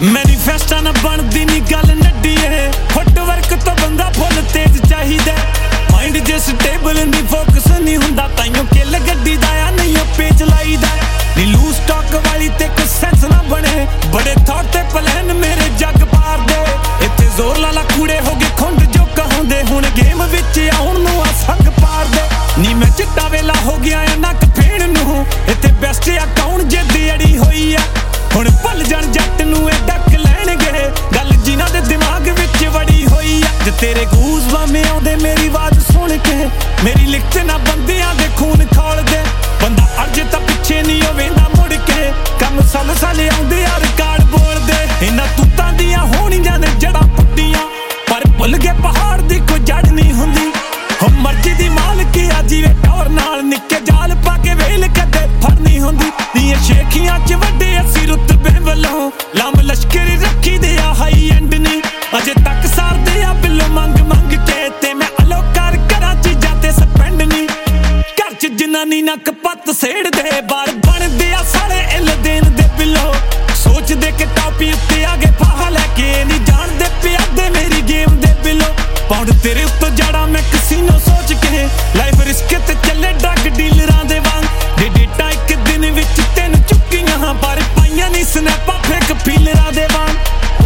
मैनीफेस्टा ना बनदी नी गल नड्डी है फुटवर्क तो बंदा फुल तेज चाहिदा माइंड जे स्टेबल नी फोकस नहीं हुंदा ताइयों किल गड्डी दा या नहीं पेच लाईदा नी लूज स्टॉक वाली ते कोई सेंस ना बने बड़े थॉट ते प्लान मेरे जग पार दे इत्थे जोर लाला कूड़े हो गए खुंड जो कहंदे हुण गेम विच आउण नूं आ संग पार दे नी मैं चिट्टा वेला हो गया या नक फेण नूं इत्थे बेस्ट अकाउंट जे दिहड़ी होई आ हुण भुल जाण जट नूं ए डक लैणगे गल जिन्हां दे दिमाग विच वड़ी होई आ जे तेरे गूज़बम्प आउंदे मेरी आवाज़ सुण के मेरी लिखत ना बंदियां दे खून खोल दे बंदा अरजे तां पिछे नहीं हो वेंदा मुड़ के कम सल सल आउंदे आ रिकार्ड बोल दे इन्हां तूतां दियां होणीਆਂ ने जड़ां पुट्टियां पर भुल गए पहाड़ दी कोई जड़ नहीं हुंदी हो मर्जी दी मालकी आ जीवे टौर नाल निक्के जाल पा के वेल कदे फड़ नहीं हुंदी नी शेखियां च वड्डे असी रुतबे वल्लों लाम लश्कर रखी दे आ हाई एंड नी अजे तक सारदे आ बिल्लो मंग मंग के ते मैं अलोकार करां चीजां ते स्पेंड नी घर च जनानी नक पत्त सेड़ दे बार बनदे आ साले इल देन दे बिल्लो सोच दे के टापी उत्ते आगे फाहा लेके नी जानदे प्यादे मेरी गेम दे बिल्लो पाउंड तेरे उत्तों जड़ा मैं कसीनो सोच के लाइफ रिस्क ते चले ड्रग डीलरां दे वांग दे डेटा एक दिन विच तीन चुक्कियां पर पाइयां नी स्नैपां फेक फीलरां दे वांग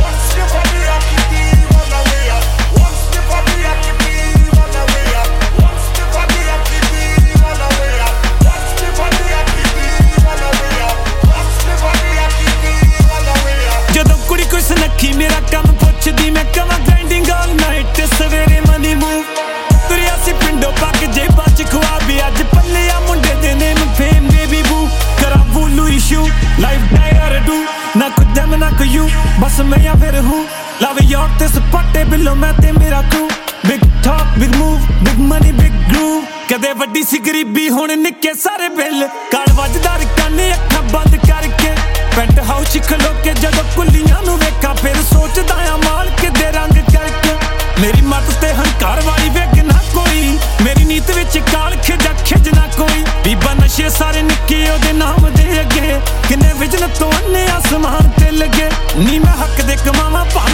जदों कुड़ी कोई सनक्खी मेरा कम पुछदी मैं कवां ग्राइंडिंग ऑल नाइट ते सवेरे मनी मूव तुरिया सी पिंडों पक जेबां च खुआबी अज पल्ले आ मुंडे दे नेम फेम बेबी बू करा बुलू इशू लाइफ डायर डू ना कुछ दम ना कोई यू बस मैं या फिर हूँ लव यॉर्क ते सपाटे बिल्लो मैं ते मेरा crew big talk big move big money big groove कदे वड्डी सी गरीबी हुण निक्के सारे बिल काल वजदा रकाने अखां बंद करके पेंट हाउस च खलो के जदों कुल्लियां नूं वेखां फिर सोचदा आ मालक दे रंग करके मेरी मत ते हंकार वाली वेग ना कोई मेरी नीत विच काल खिजा खिजना कोई बीबा नशे सारे निक्के ओदे नाम दे अगे किन्ने विजन तो अन्ने आसमान ते लगे नी मैं हक दे कमावां